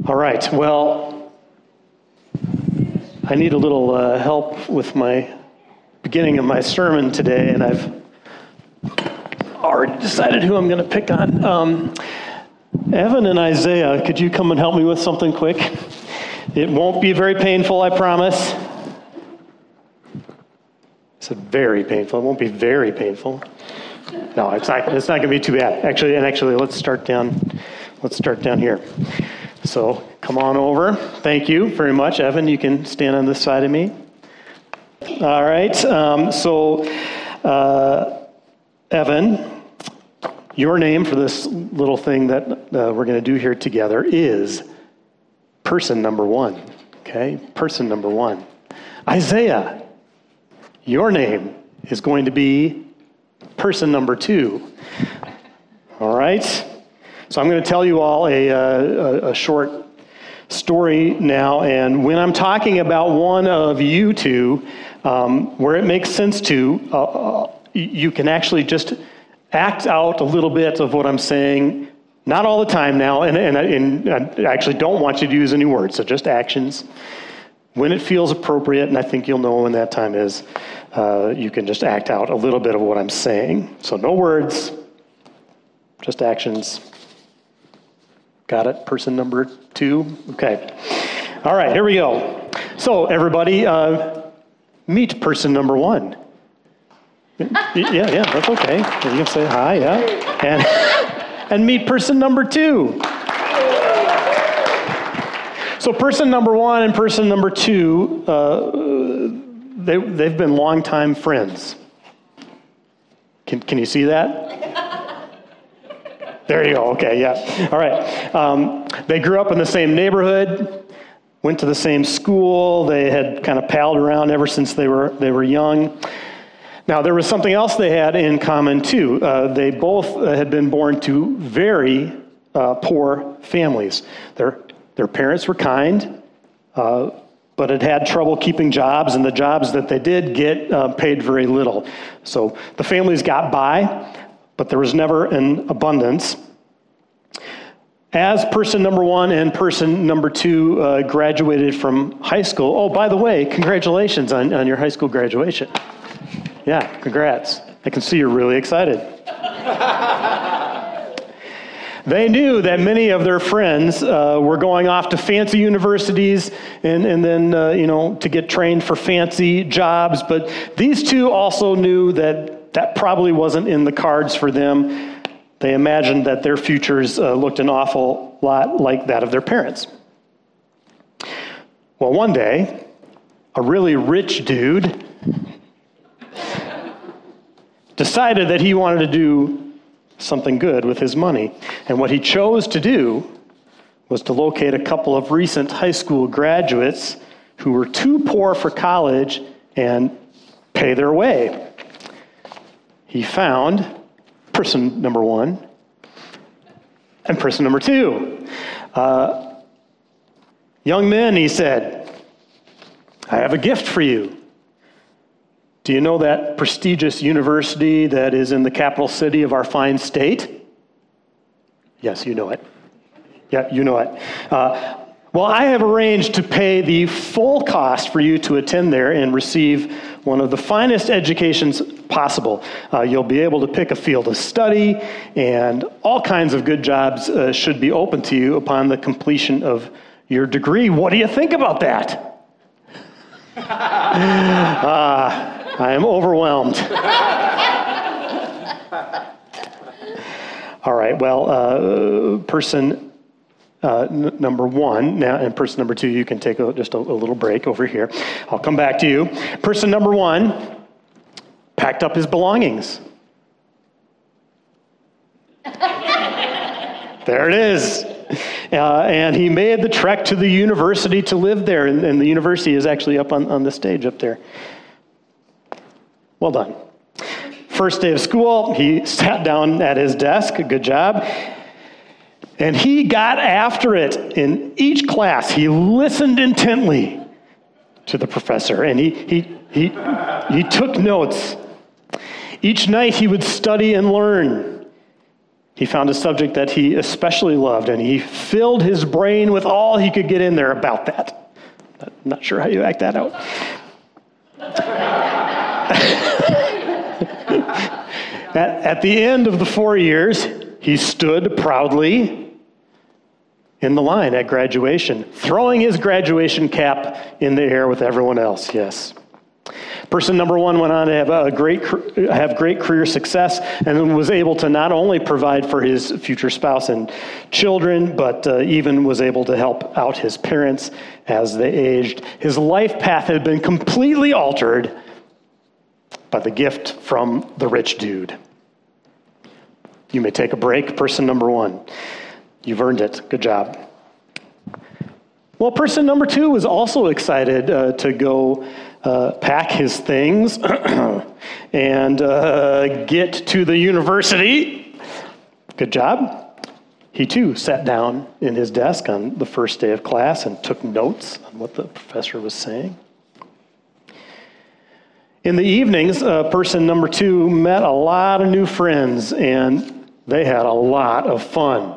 All right, well, I need a little help with my beginning of my sermon today, and I've already decided who I'm going to pick on. Evan and Isaiah, could you come and help me with something quick? It won't be very painful, I promise. I said very painful. It won't be very painful. No, it's not going to be too bad. Actually, let's start down here. So come on over. Thank you very much. Evan, you can stand on this side of me. All right. Evan, your name for this little thing that we're going to do here together is person number one. Okay? Person number one. Isaiah, your name is going to be person number two. All right? So I'm going to tell you all a short story now, and when I'm talking about one of you two, where it makes sense to, you can actually just act out a little bit of what I'm saying, not all the time now, and I actually don't want you to use any words, so just actions. When it feels appropriate, and I think you'll know when that time is, you can just act out a little bit of what I'm saying. So no words, just actions. Got it? Person number two? Okay. All right, here we go. So, everybody, meet person number one. Yeah, that's okay. You can say hi, yeah. And meet person number two. So, person number one and person number two, they've been longtime friends. Can you see that? There you go. Okay, yeah. All right. They grew up in the same neighborhood, went to the same school. They had kind of palled around ever since they were young. Now, there was something else they had in common, too. They both had been born to very poor families. Their parents were kind, but had trouble keeping jobs, and the jobs that they did get paid very little. So the families got by, but there was never an abundance. As person number one and person number two graduated from high school, oh, by the way, congratulations on your high school graduation. Yeah, congrats. I can see you're really excited. They knew that many of their friends were going off to fancy universities and then, to get trained for fancy jobs, but these two also knew that probably wasn't in the cards for them. They imagined that their futures looked an awful lot like that of their parents. Well, one day, a really rich dude decided that he wanted to do something good with his money. And what he chose to do was to locate a couple of recent high school graduates who were too poor for college and pay their way. He found person number one and person number two. Young men, he said, I have a gift for you. Do you know that prestigious university that is in the capital city of our fine state? Yes, you know it. Yeah, you know it. Well, I have arranged to pay the full cost for you to attend there and receive one of the finest educations possible. You'll be able to pick a field of study, and all kinds of good jobs should be open to you upon the completion of your degree. What do you think about that? I am overwhelmed. All right, well, person number one now, and person number two, you can take just a little break over here. I'll come back to you. Person number one packed up his belongings. There it is. And he made the trek to the university to live there, and the university is actually up on the stage up there. Well done. First day of school, he sat down at his desk. Good job. And he got after it. In each class, he listened intently to the professor, and he took notes. Each night, he would study and learn. He found a subject that he especially loved, and he filled his brain with all he could get in there about that. I'm not sure how you act that out. At the end of the 4 years, he stood proudly in the line at graduation, throwing his graduation cap in the air with everyone else, yes. Person number one went on to have great career success and was able to not only provide for his future spouse and children, but even was able to help out his parents as they aged. His life path had been completely altered by the gift from the rich dude. You may take a break. Person number one. You've earned it. Good job. Well, person number two was also excited to go pack his things and get to the university. Good job. He too sat down in his desk on the first day of class and took notes on what the professor was saying. In the evenings, person number two met a lot of new friends, and they had a lot of fun.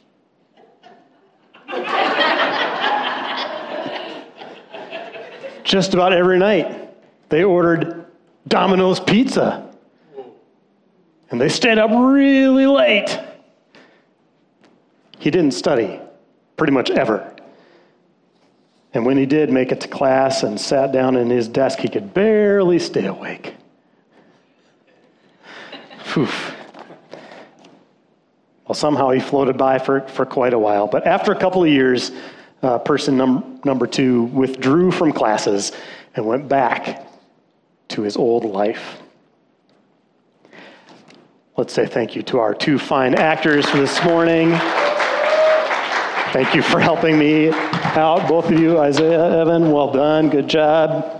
Just about every night, they ordered Domino's pizza. And they stayed up really late. He didn't study, pretty much ever. And when he did make it to class and sat down in his desk, he could barely stay awake. Whew. Well, somehow he floated by for quite a while. But after a couple of years, person number two withdrew from classes and went back to his old life. Let's say thank you to our two fine actors for this morning. Thank you for helping me out, both of you. Isaiah, Evan, well done. Good job.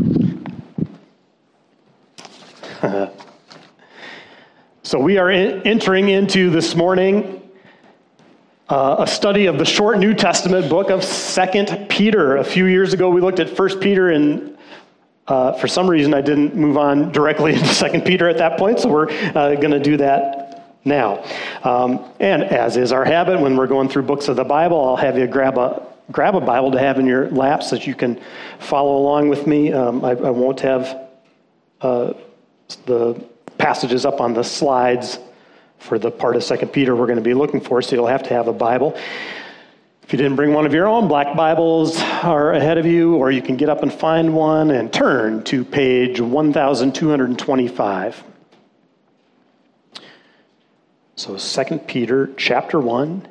So we are entering into this morning a study of the short New Testament book of 2 Peter. A few years ago, we looked at 1 Peter, and for some reason, I didn't move on directly into 2 Peter at that point, so we're going to do that now. And as is our habit, when we're going through books of the Bible, I'll have you grab a Bible to have in your lap so that you can follow along with me. I won't have the passages up on the slides for the part of 2 Peter we're going to be looking for, so you'll have to have a Bible. If you didn't bring one of your own, black Bibles are ahead of you, or you can get up and find one and turn to page 1225. So 2 Peter chapter 1,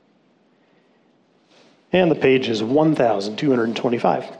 and the page is 1225.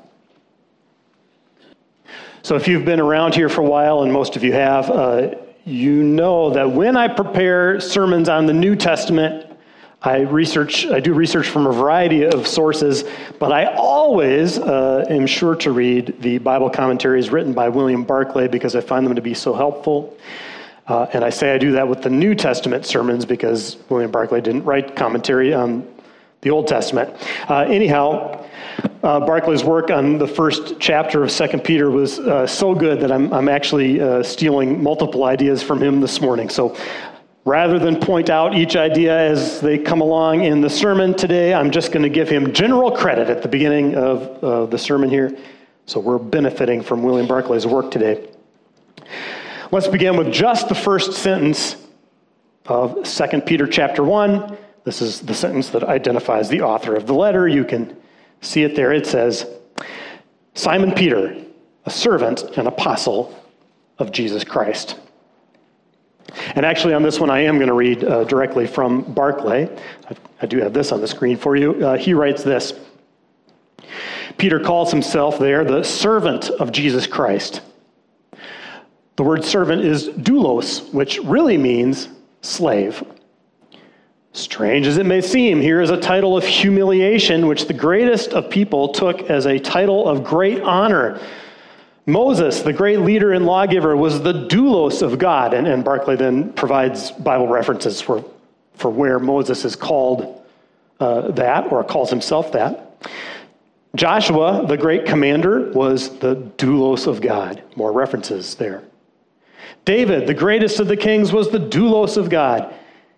So if you've been around here for a while, and most of you have, you know that when I prepare sermons on the New Testament, I do research from a variety of sources, but I always am sure to read the Bible commentaries written by William Barclay because I find them to be so helpful. And I say I do that with the New Testament sermons because William Barclay didn't write commentary on the Old Testament. Anyhow, Barclay's work on the first chapter of 2 Peter was so good that I'm actually stealing multiple ideas from him this morning. So rather than point out each idea as they come along in the sermon today, I'm just going to give him general credit at the beginning of the sermon here. So we're benefiting from William Barclay's work today. Let's begin with just the first sentence of 2 Peter chapter 1. This is the sentence that identifies the author of the letter. You can see it there. It says, Simon Peter, a servant and apostle of Jesus Christ. And actually on this one, I am going to read directly from Barclay. I do have this on the screen for you. He writes this. Peter calls himself there the servant of Jesus Christ. The word servant is doulos, which really means slave. Strange as it may seem, here is a title of humiliation, which the greatest of people took as a title of great honor. Moses, the great leader and lawgiver, was the doulos of God, and Barclay then provides Bible references for where Moses is called that, or calls himself that. Joshua, the great commander, was the doulos of God. More references there. David, the greatest of the kings, was the doulos of God.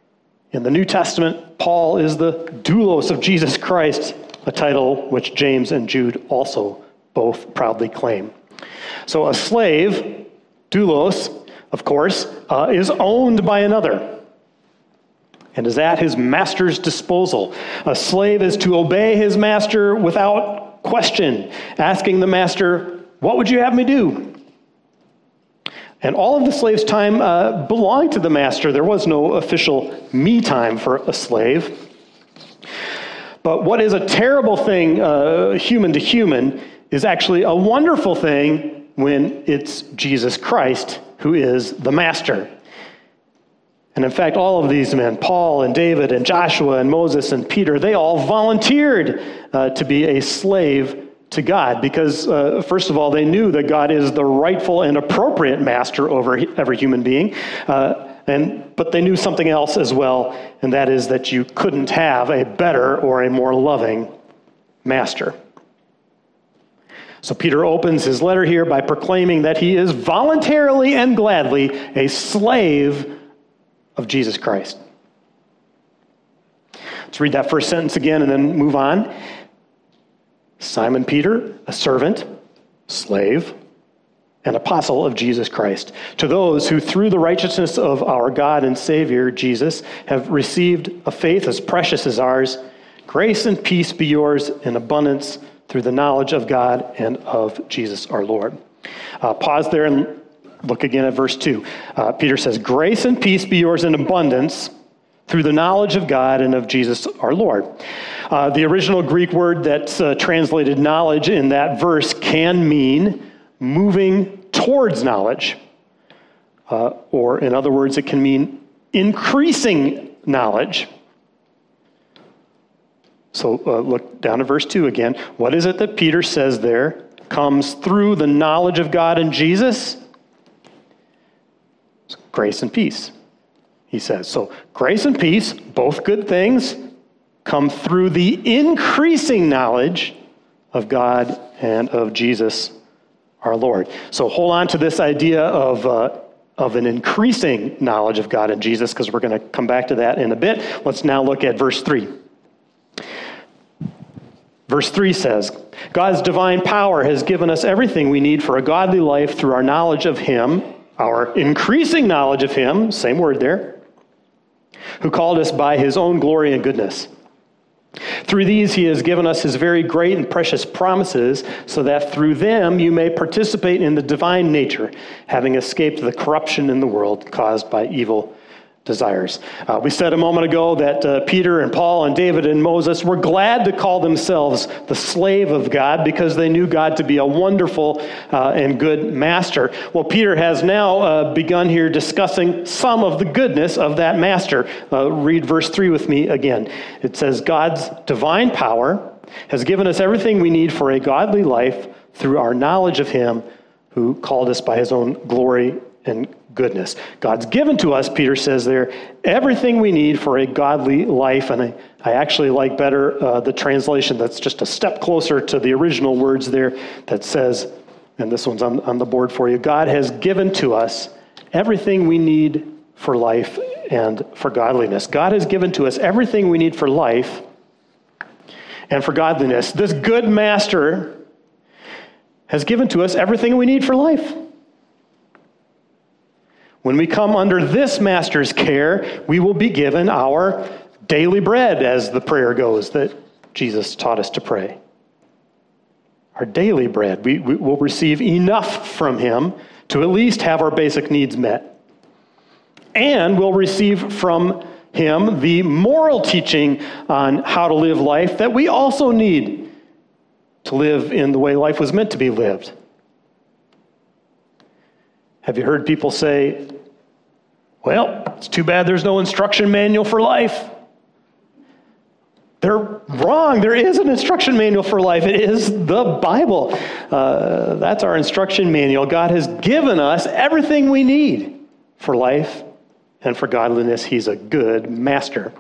In the New Testament, Paul is the doulos of Jesus Christ, a title which James and Jude also both proudly claim. So a slave, doulos, of course, is owned by another and is at his master's disposal. A slave is to obey his master without question, asking the master, "What would you have me do?" And all of the slave's time belonged to the master. There was no official me time for a slave. But what is a terrible thing, human to human, is actually a wonderful thing when it's Jesus Christ who is the master. And in fact, all of these men, Paul and David and Joshua and Moses and Peter, they all volunteered to be a slave to God because, first of all, they knew that God is the rightful and appropriate master over every human being. But they knew something else as well, and that is that you couldn't have a better or a more loving master. So Peter opens his letter here by proclaiming that he is voluntarily and gladly a slave of Jesus Christ. Let's read that first sentence again and then move on. Simon Peter, a servant, slave, an apostle of Jesus Christ, to those who through the righteousness of our God and Savior, Jesus, have received a faith as precious as ours, grace and peace be yours in abundance through the knowledge of God and of Jesus our Lord. Pause there and look again at verse 2. Peter says, grace and peace be yours in abundance through the knowledge of God and of Jesus our Lord. The original Greek word that's translated knowledge in that verse can mean moving towards knowledge. Or in other words, it can mean increasing knowledge. So look down at verse 2 again. What is it that Peter says there comes through the knowledge of God and Jesus? It's grace and peace, he says. So grace and peace, both good things, come through the increasing knowledge of God and of Jesus our Lord. So hold on to this idea of an increasing knowledge of God and Jesus, because we're going to come back to that in a bit. Let's now look at verse 3. Verse 3 says, God's divine power has given us everything we need for a godly life through our knowledge of Him, our increasing knowledge of Him, same word there, who called us by His own glory and goodness. Through these He has given us His very great and precious promises, so that through them you may participate in the divine nature, having escaped the corruption in the world caused by evil desires. We said a moment ago that Peter and Paul and David and Moses were glad to call themselves the slave of God because they knew God to be a wonderful and good master. Well, Peter has now begun here discussing some of the goodness of that master. Read verse 3 with me again. It says, God's divine power has given us everything we need for a godly life through our knowledge of Him who called us by His own glory and goodness. God's given to us, Peter says there, everything we need for a godly life. And I actually like better the translation that's just a step closer to the original words there that says, and this one's on the board for you, God has given to us everything we need for life and for godliness. God has given to us everything we need for life and for godliness. This good master has given to us everything we need for life. When we come under this master's care, we will be given our daily bread, as the prayer goes that Jesus taught us to pray. Our daily bread. We will receive enough from Him to at least have our basic needs met. And we'll receive from Him the moral teaching on how to live life that we also need to live in the way life was meant to be lived. Have you heard people say, well, it's too bad there's no instruction manual for life? They're wrong. There is an instruction manual for life. It is the Bible. That's our instruction manual. God has given us everything we need for life and for godliness. He's a good master.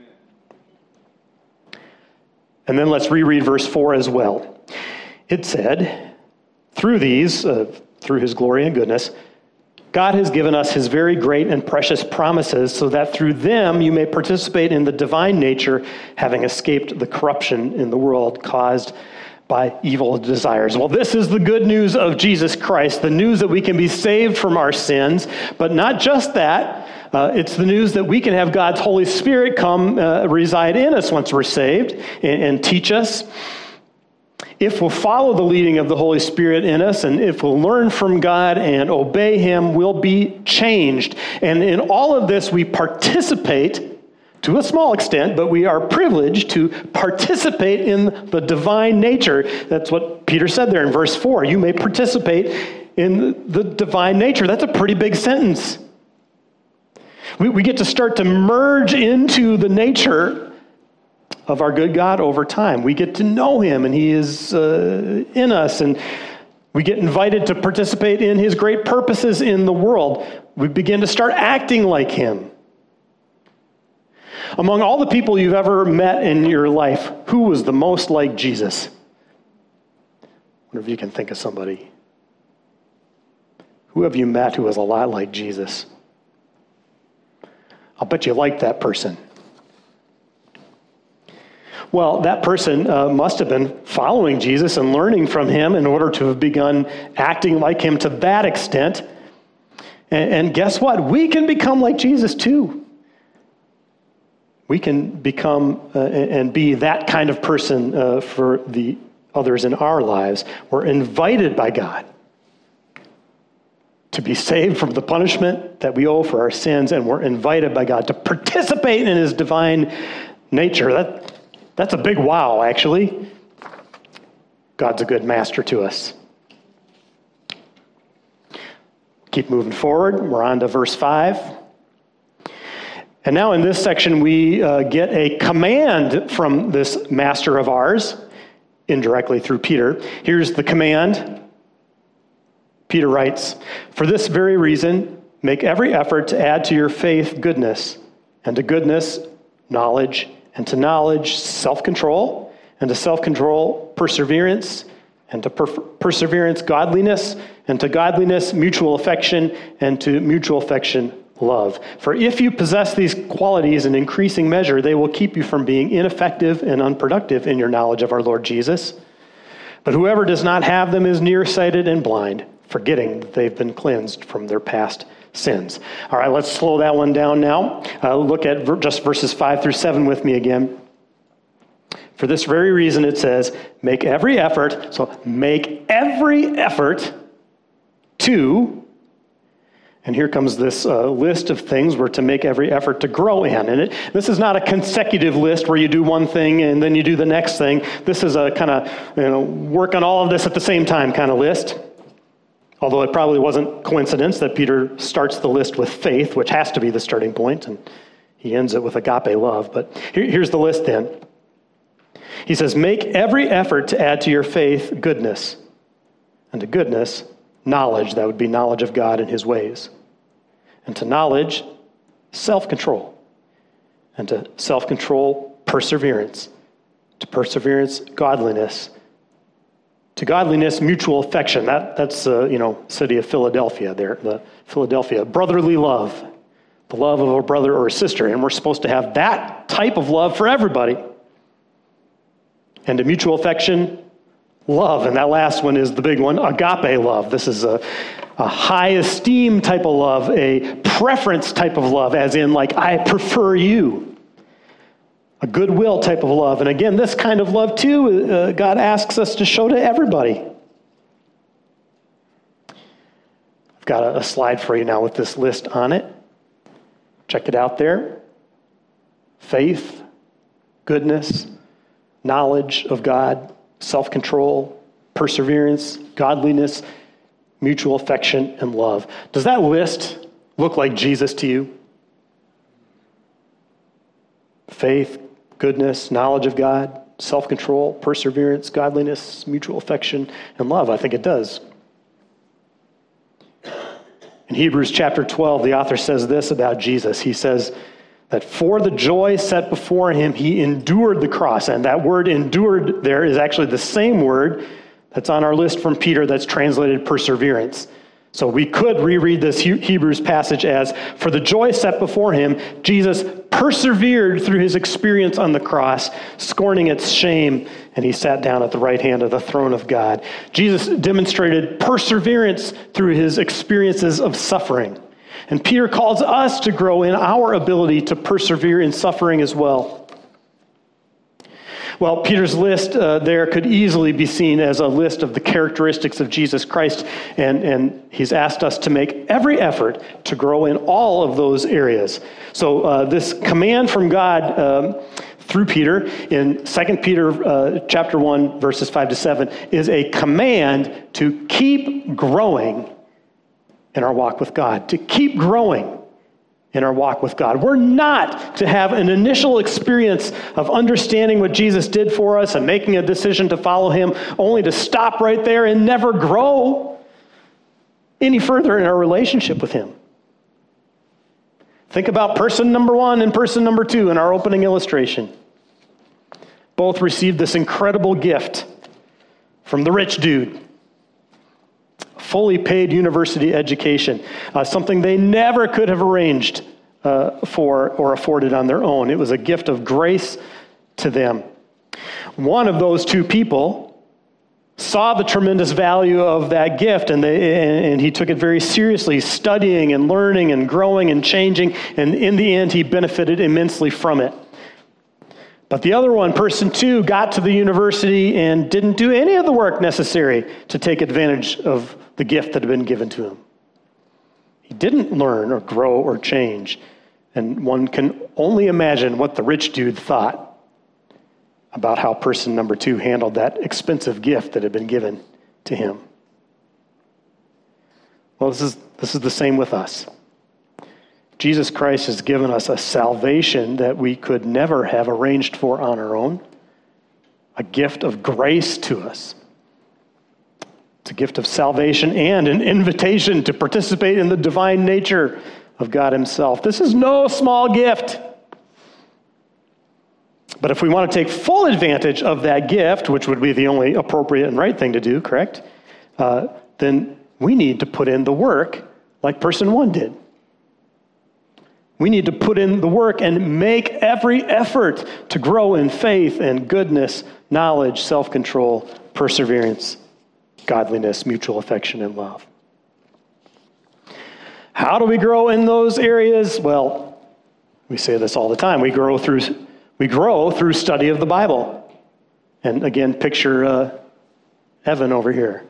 And then let's reread verse 4 as well. It said, through these, through His glory and goodness, God has given us his very great and precious promises so that through them you may participate in the divine nature, having escaped the corruption in the world caused by evil desires. Well, this is the good news of Jesus Christ, the news that we can be saved from our sins, but not just that. It's the news that we can have God's Holy Spirit come reside in us once we're saved and teach us. If we'll follow the leading of the Holy Spirit in us, and if we'll learn from God and obey him, we'll be changed. And in all of this, we participate to a small extent, but we are privileged to participate in the divine nature. That's what Peter said there in verse 4. You may participate in the divine nature. That's a pretty big sentence. We get to start to merge into the nature of our good God over time. We get to know him, and he is in us, and we get invited to participate in his great purposes in the world. We begin to start acting like him. Among all the people you've ever met in your life, who was the most like Jesus? I wonder if you can think of somebody. Who have you met who was a lot like Jesus? I'll bet you liked that person. Well, that person must have been following Jesus and learning from him in order to have begun acting like him to that extent. And guess what? We can become like Jesus too. We can become and be that kind of person for the others in our lives. We're invited by God to be saved from the punishment that we owe for our sins, and we're invited by God to participate in his divine nature. That's a big wow, actually. God's a good master to us. Keep moving forward. We're on to verse 5. And now in this section, we get a command from this master of ours, indirectly through Peter. Here's the command. Peter writes, "For this very reason, make every effort to add to your faith goodness, and to goodness, knowledge, and to knowledge, self-control, and to self-control, perseverance, and to perseverance, godliness, and to godliness, mutual affection, and to mutual affection, love. For if you possess these qualities in increasing measure, they will keep you from being ineffective and unproductive in your knowledge of our Lord Jesus. But whoever does not have them is nearsighted and blind, forgetting that they've been cleansed from their past sins." All right, let's slow that one down now. Look at just verses 5 through 7 with me again. For this very reason, it says, make every effort, so make every effort to, and here comes this list of things we're to make every effort to grow in. And this is not a consecutive list where you do one thing and then you do the next thing. This is a kind of, work on all of this at the same time kind of list. Although it probably wasn't coincidence that Peter starts the list with faith, which has to be the starting point, and he ends it with agape love. But here's the list then. He says, make every effort to add to your faith goodness, and to goodness, knowledge. That would be knowledge of God and his ways. And to knowledge, self-control. And to self-control, perseverance. To perseverance, godliness. To godliness, mutual affection. That's city of Philadelphia there. The Philadelphia. Brotherly love. The love of a brother or a sister. And we're supposed to have that type of love for everybody. And to mutual affection, love. And that last one is the big one, agape love. This is a high esteem type of love, a preference type of love, as in like, I prefer you. A goodwill type of love. And again, this kind of love too, God asks us to show to everybody. I've got a slide for you now with this list on it. Check it out there. Faith, goodness, knowledge of God, self-control, perseverance, godliness, mutual affection, and love. Does that list look like Jesus to you? Faith, goodness, knowledge of God, self-control, perseverance, godliness, mutual affection, and love. I think it does. In Hebrews chapter 12, the author says this about Jesus. He says that for the joy set before him, he endured the cross. And that word endured there is actually the same word that's on our list from Peter that's translated perseverance. So we could reread this Hebrews passage as, for the joy set before him, Jesus persevered through his experience on the cross, scorning its shame, and he sat down at the right hand of the throne of God. Jesus demonstrated perseverance through his experiences of suffering. And Peter calls us to grow in our ability to persevere in suffering as well. Well, Peter's list there could easily be seen as a list of the characteristics of Jesus Christ, and he's asked us to make every effort to grow in all of those areas. So this command from God through Peter in 2 Peter chapter 1, verses 5 to 7, is a command to keep growing in our walk with God, to keep growing in our walk with God. We're not to have an initial experience of understanding what Jesus did for us and making a decision to follow him, only to stop right there and never grow any further in our relationship with him. Think about person number 1 and person number 2 in our opening illustration. Both received this incredible gift from the rich dude. Fully paid university education, something they never could have arranged for or afforded on their own. It was a gift of grace to them. One of those two people saw the tremendous value of that gift, and he took it very seriously, studying and learning and growing and changing, and in the end, he benefited immensely from it. But the other one, person 2, got to the university and didn't do any of the work necessary to take advantage of the gift that had been given to him. He didn't learn or grow or change. And one can only imagine what the rich dude thought about how person number 2 handled that expensive gift that had been given to him. Well, this is the same with us. Jesus Christ has given us a salvation that we could never have arranged for on our own, a gift of grace to us. It's a gift of salvation and an invitation to participate in the divine nature of God himself. This is no small gift. But if we want to take full advantage of that gift, which would be the only appropriate and right thing to do, correct? Then we need to put in the work like person 1 did. We need to put in the work and make every effort to grow in faith and goodness, knowledge, self-control, perseverance, godliness, mutual affection, and love. How do we grow in those areas? Well, we say this all the time. We grow through study of the Bible. And again, picture Evan over here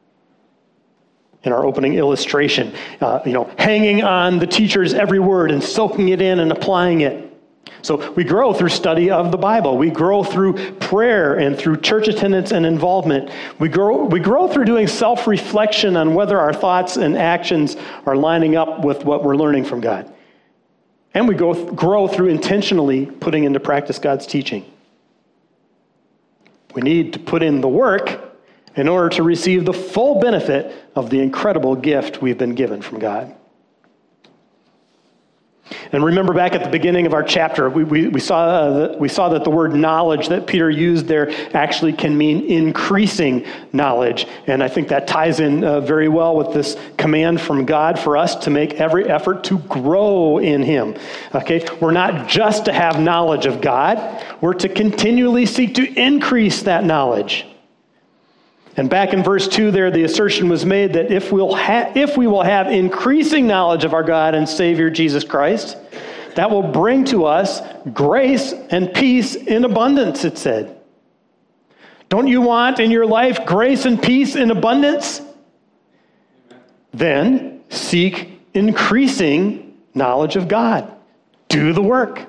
in our opening illustration, hanging on the teacher's every word and soaking it in and applying it. So we grow through study of the Bible. We grow through prayer and through church attendance and involvement. We grow through doing self-reflection on whether our thoughts and actions are lining up with what we're learning from God. And we grow through intentionally putting into practice God's teaching. We need to put in the work in order to receive the full benefit of the incredible gift we've been given from God. And remember back at the beginning of our chapter, we saw that the word knowledge that Peter used there actually can mean increasing knowledge. And I think that ties in very well with this command from God for us to make every effort to grow in him. Okay, we're not just to have knowledge of God, we're to continually seek to increase that knowledge. And back in verse 2 there, the assertion was made that if we will have increasing knowledge of our God and Savior Jesus Christ, that will bring to us grace and peace in abundance, it said. Don't you want in your life grace and peace in abundance? Then seek increasing knowledge of God. Do the work.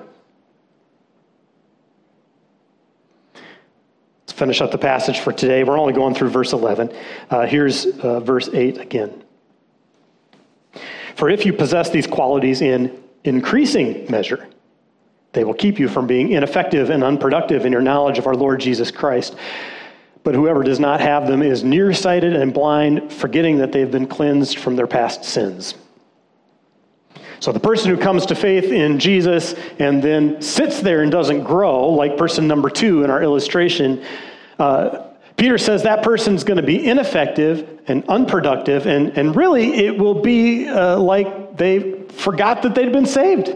Finish up the passage for today. We're only going through verse 11. Here's verse 8 again. For if you possess these qualities in increasing measure, they will keep you from being ineffective and unproductive in your knowledge of our Lord Jesus Christ. But whoever does not have them is nearsighted and blind, forgetting that they've been cleansed from their past sins. So the person who comes to faith in Jesus and then sits there and doesn't grow, like person number 2 in our illustration, Peter says that person's going to be ineffective and unproductive, and really it will be like they forgot that they'd been saved.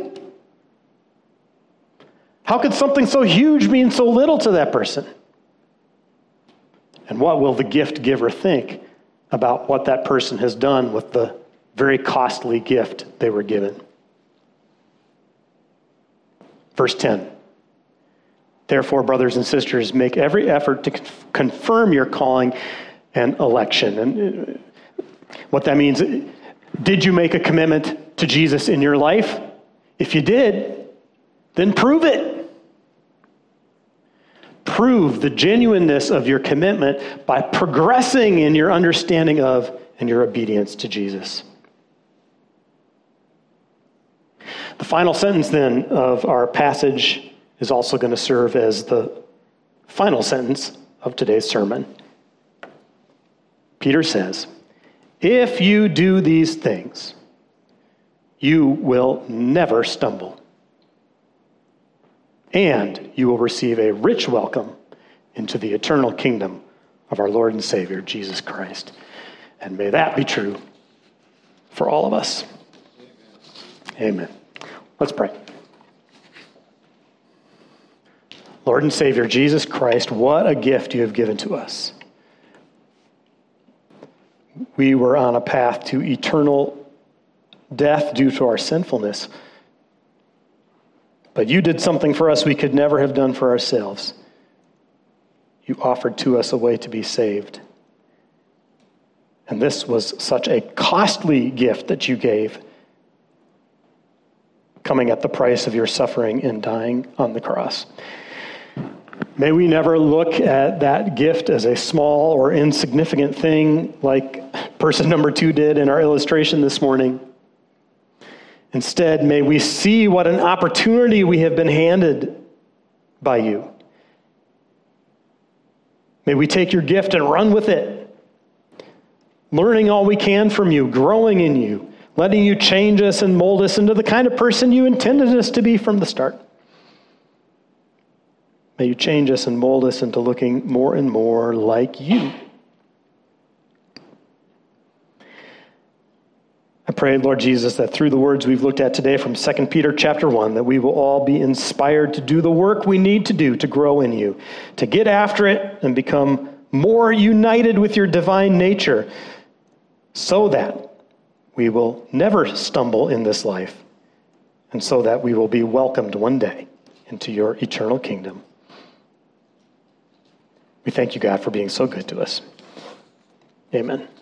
How could something so huge mean so little to that person? And what will the gift giver think about what that person has done with the very costly gift they were given? Verse 10. Therefore, brothers and sisters, make every effort to confirm your calling and election. And what that means, did you make a commitment to Jesus in your life? If you did, then prove it. Prove the genuineness of your commitment by progressing in your understanding of and your obedience to Jesus. The final sentence then of our passage is also going to serve as the final sentence of today's sermon. Peter says, if you do these things, you will never stumble, and you will receive a rich welcome into the eternal kingdom of our Lord and Savior, Jesus Christ. And may that be true for all of us. Amen. Let's pray. Lord and Savior, Jesus Christ, what a gift you have given to us. We were on a path to eternal death due to our sinfulness. But you did something for us we could never have done for ourselves. You offered to us a way to be saved. And this was such a costly gift that you gave, coming at the price of your suffering and dying on the cross. May we never look at that gift as a small or insignificant thing like person number 2 did in our illustration this morning. Instead, may we see what an opportunity we have been handed by you. May we take your gift and run with it, learning all we can from you, growing in you, letting you change us and mold us into the kind of person you intended us to be from the start. May you change us and mold us into looking more and more like you. I pray, Lord Jesus, that through the words we've looked at today from 2 Peter chapter 1, that we will all be inspired to do the work we need to do to grow in you, to get after it and become more united with your divine nature, so that we will never stumble in this life, and so that we will be welcomed one day into your eternal kingdom. We thank you, God, for being so good to us. Amen.